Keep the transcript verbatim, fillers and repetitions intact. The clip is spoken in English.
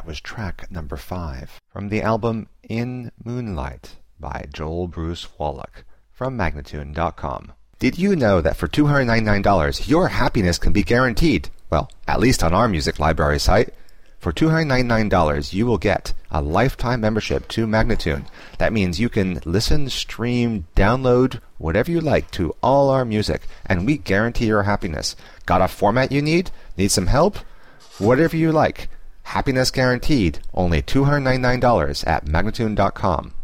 That was track number five from the album In Moonlight by Joel Bruce Wallach from Magnatune dot com. Did you know that for two hundred ninety-nine dollars your happiness can be guaranteed? Well, at least on our music library site. For two hundred ninety-nine dollars you will get a lifetime membership to Magnatune. That means you can listen, stream, download, whatever you like to all our music, and we guarantee your happiness. Got a format you need? Need some help? Whatever you like. Happiness guaranteed. Only two hundred ninety-nine dollars at Magnatune dot com.